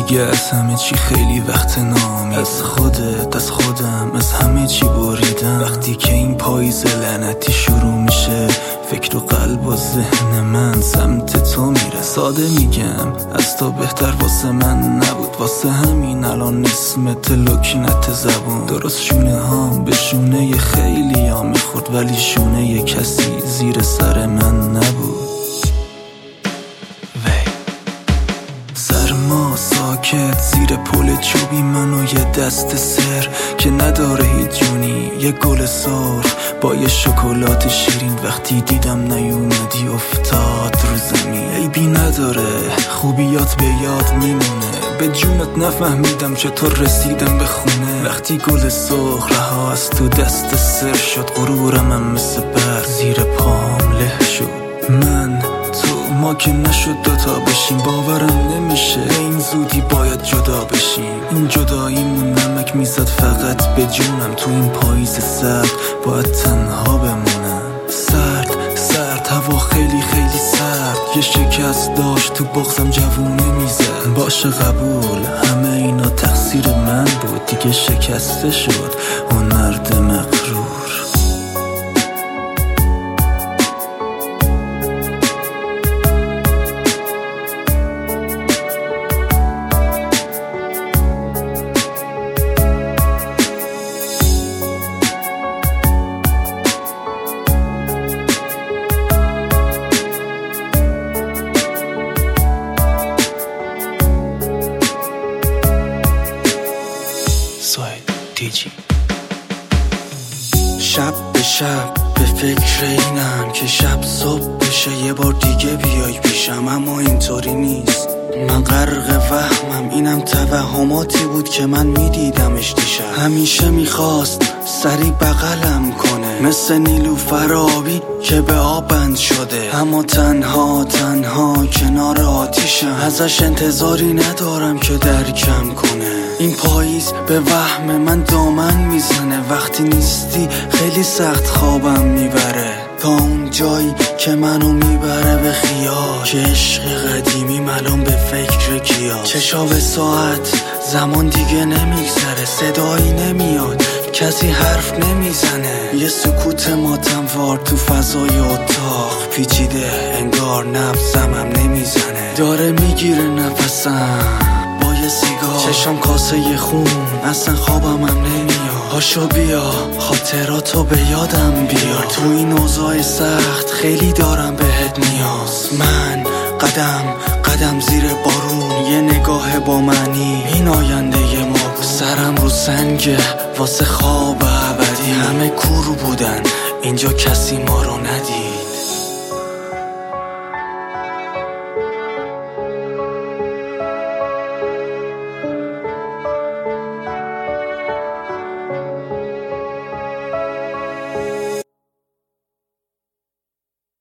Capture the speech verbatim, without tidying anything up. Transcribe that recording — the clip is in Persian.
دیگه از همه چی خیلی وقت نامیدم، از خودت، از خودم، از همه چی بریدم. وقتی که این پاییز لعنتی شروع میشه فکر و قلب و ذهن من سمت تو میره. ساده میگم از تو بهتر واسه من نبود، واسه همین الان اسمت لکنت زبون. درست شونه ها به شونه خیلی ها میخورد ولی شونه کسی زیر سر من نبود. سرما ساکت زیر پل چوبی من و یه دست سر که نداره هیچ جونی، یه گل سرخ با یه شکلات شیرین. وقتی دیدم نیومدی افتاد رو زمین. عیبی نداره خوبیات به یاد میمونه، به جونت نفهمیدم چطور رسیدم به خونه. وقتی گل سرخ رها از تو دست سر شد غرورم هم مثل برق زیر پام له شد. من تو ما که نشد دوتا بشیم، باورم نمیشه این زودی باید جدا بشیم. این جداییمون نمک میزد فقط به جونم، تو این پاییز سرد باید تنها بمونم. سرد سرد هوا خیلی خیلی سرد، یه شکست داشت تو بغزم جوونه میزد. باشه قبول همه اینا تقصیر من بود، دیگه شکسته شد اون مرد مغرور. شب به شب به فکر اینم که شب صبح بشه یه بار دیگه بیای پیشم، اما اینطوری نیست. من غرق وهمم، اینم توهماتی بود که من میدیدمش دیشب. همیشه میخواست سری بغلم کنه مثل نیلوفر آبی که به آب بند شده، اما تنها تنها کنار آتیشم. ازش انتظاری ندارم که درکم کنه. این پاییز به وهم من دامن میزنه، وقتی نیستی خیلی سخت خوابم میبره. تا اون جایی که منو میبره به خیال، که عشق قدیمی ملام به فکر کیا. چشا به ساعت زمان دیگه نمیگذره، صدایی نمیاد کسی حرف نمیزنه. یه سکوت ماتموار تو فضای اتاق پیچیده، انگار نبضم هم نمیزنه. داره میگیره نفسم با یه سیگار، چشم کاسه ی خون، اصلا خوابم هم نمیاد. هاشو بیا خاطراتو به یادم بیار، تو این اوضاع سخت خیلی دارم بهت نیاز. من قدم قدم زیر بارون، یه نگاه با معنی، این آینده ی ما بود. سرم رو سنگه واسه خواب ابدی، همه کور بودن اینجا کسی ما رو ندید.